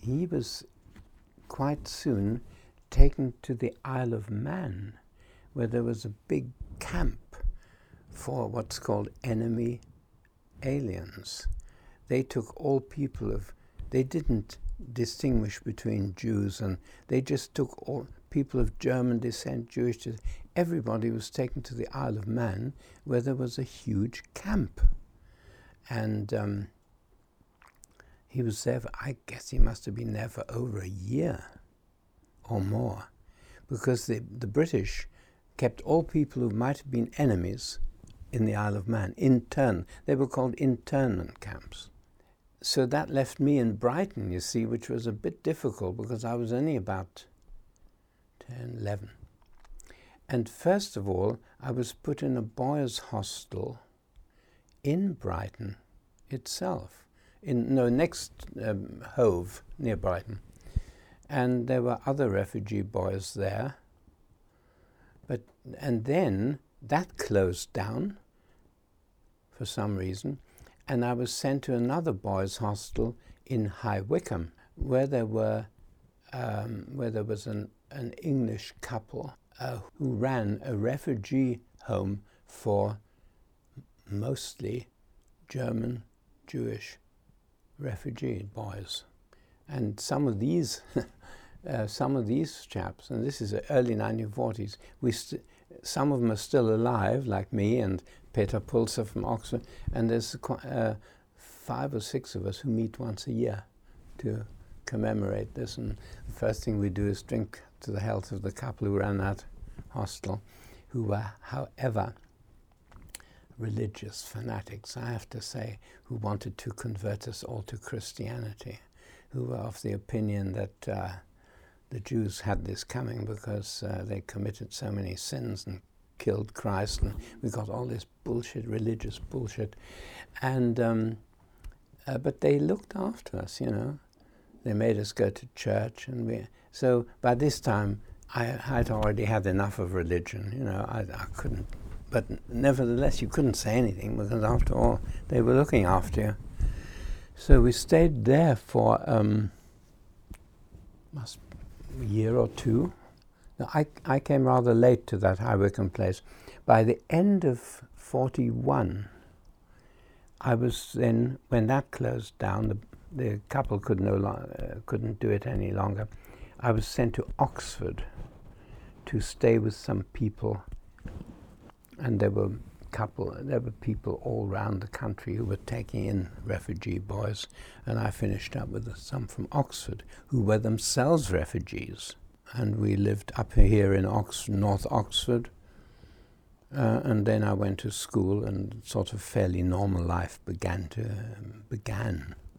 he was quite soon taken to the Isle of Man, where there was a big camp for what's called enemy aliens. They took all people they didn't distinguish between Jews, and they just took all people of German descent, Jewish descent. Everybody was taken to the Isle of Man, where there was a huge camp. And he was there I guess he must have been there for over a year or more, because the British kept all people who might have been enemies in the Isle of Man. They were called internment camps. So that left me in Brighton, you see, which was a bit difficult because I was only about 10, 11. And first of all, I was put in a boys' hostel in Brighton itself, next Hove, near Brighton. And there were other refugee boys there. And then that closed down for some reason, and I was sent to another boys' hostel in High Wycombe, where there was an English couple who ran a refugee home for mostly German Jewish refugee boys. And some of these chaps, and this is the early 1940s, some of them are still alive, like me and Peter Pulser from Oxford, and there's 5 or 6 of us who meet once a year to commemorate this. And the first thing we do is drink to the health of the couple who ran that hostel, who were, however, religious fanatics, I have to say, who wanted to convert us all to Christianity, who were of the opinion that the Jews had this coming because they committed so many sins and killed Christ, and we got all this bullshit, religious bullshit. And but they looked after us, you know. They made us go to church, and so by this time I'd already had enough of religion, you know. I couldn't, but nevertheless you couldn't say anything because after all they were looking after you. So we stayed there for a year or two. Now, I came rather late to that High Wycombe place. By the end of 41, I was then, when that closed down, the couple couldn't do it any longer. I was sent to Oxford to stay with some people, and there were people all around the country who were taking in refugee boys, and I finished up with some from Oxford who were themselves refugees. And we lived up here in North Oxford, and then I went to school, and sort of fairly normal life began.